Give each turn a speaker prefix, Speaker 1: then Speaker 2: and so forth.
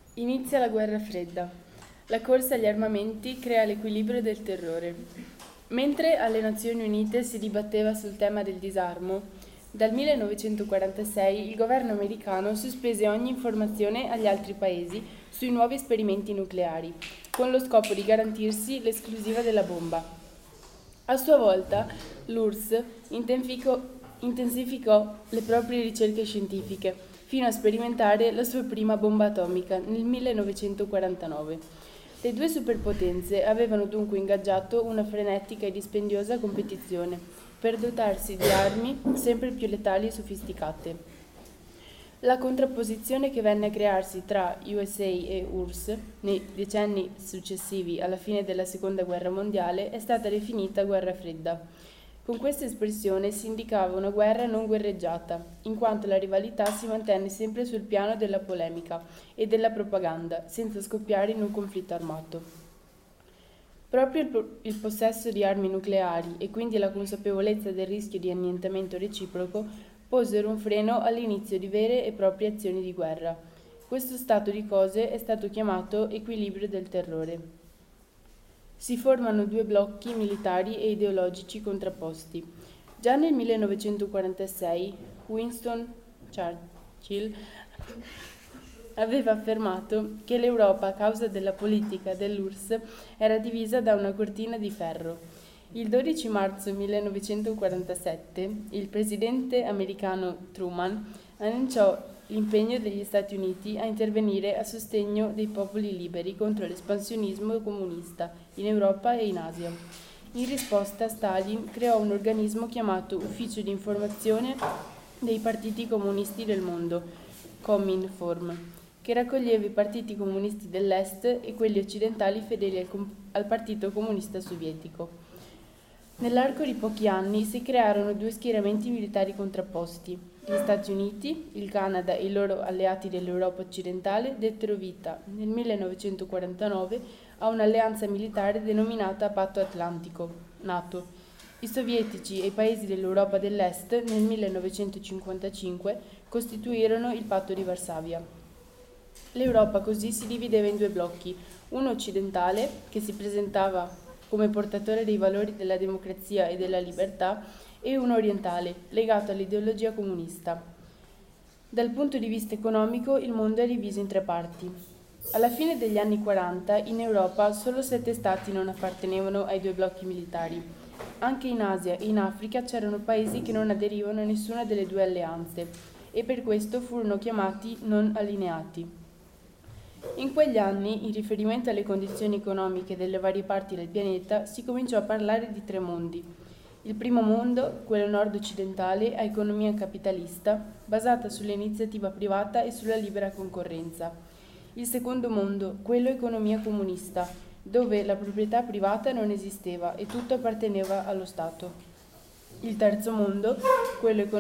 Speaker 1: Inizia la guerra fredda. La corsa agli armamenti crea l'equilibrio del terrore. Mentre alle Nazioni Unite si dibatteva sul tema del disarmo, dal 1946 il governo americano sospese ogni informazione agli altri paesi sui nuovi esperimenti nucleari, con lo scopo di garantirsi l'esclusiva della bomba. A sua volta, l'URSS intensificò le proprie ricerche scientifiche, fino a sperimentare la sua prima bomba atomica nel 1949. Le due superpotenze avevano dunque ingaggiato una frenetica e dispendiosa competizione per dotarsi di armi sempre più letali e sofisticate. La contrapposizione che venne a crearsi tra USA e URSS nei decenni successivi alla fine della Seconda Guerra Mondiale è stata definita guerra fredda. Con questa espressione si indicava una guerra non guerreggiata, in quanto la rivalità si mantenne sempre sul piano della polemica e della propaganda, senza scoppiare in un conflitto armato. Proprio il possesso di armi nucleari e quindi la consapevolezza del rischio di annientamento reciproco posero un freno all'inizio di vere e proprie azioni di guerra. Questo stato di cose è stato chiamato equilibrio del terrore. Si formano due blocchi militari e ideologici contrapposti. Già nel 1946 Winston Churchill aveva affermato che l'Europa, a causa della politica dell'URSS, era divisa da una cortina di ferro. Il 12 marzo 1947 il presidente americano Truman annunciò l'impegno degli Stati Uniti a intervenire a sostegno dei popoli liberi contro l'espansionismo comunista in Europa e in Asia. In risposta, Stalin creò un organismo chiamato Ufficio di informazione dei partiti comunisti del mondo, Cominform, che raccoglieva i partiti comunisti dell'Est e quelli occidentali fedeli al Partito Comunista Sovietico. Nell'arco di pochi anni si crearono due schieramenti militari contrapposti. Gli Stati Uniti, il Canada e i loro alleati dell'Europa occidentale dettero vita, nel 1949, a un'alleanza militare denominata Patto Atlantico, NATO. I sovietici e i paesi dell'Europa dell'Est, nel 1955, costituirono il Patto di Varsavia. L'Europa così si divideva in due blocchi, uno occidentale, che si presentava come portatore dei valori della democrazia e della libertà, e uno orientale, legato all'ideologia comunista. Dal punto di vista economico, il mondo è diviso in tre parti. Alla fine degli anni 40, in Europa, solo 7 stati non appartenevano ai due blocchi militari. Anche in Asia e in Africa c'erano paesi che non aderivano a nessuna delle due alleanze, e per questo furono chiamati non allineati. In quegli anni, in riferimento alle condizioni economiche delle varie parti del pianeta, si cominciò a parlare di tre mondi. Il primo mondo, quello nord-occidentale, a economia capitalista, basata sull'iniziativa privata e sulla libera concorrenza. Il secondo mondo, quello economia comunista, dove la proprietà privata non esisteva e tutto apparteneva allo Stato. Il terzo mondo, quello economia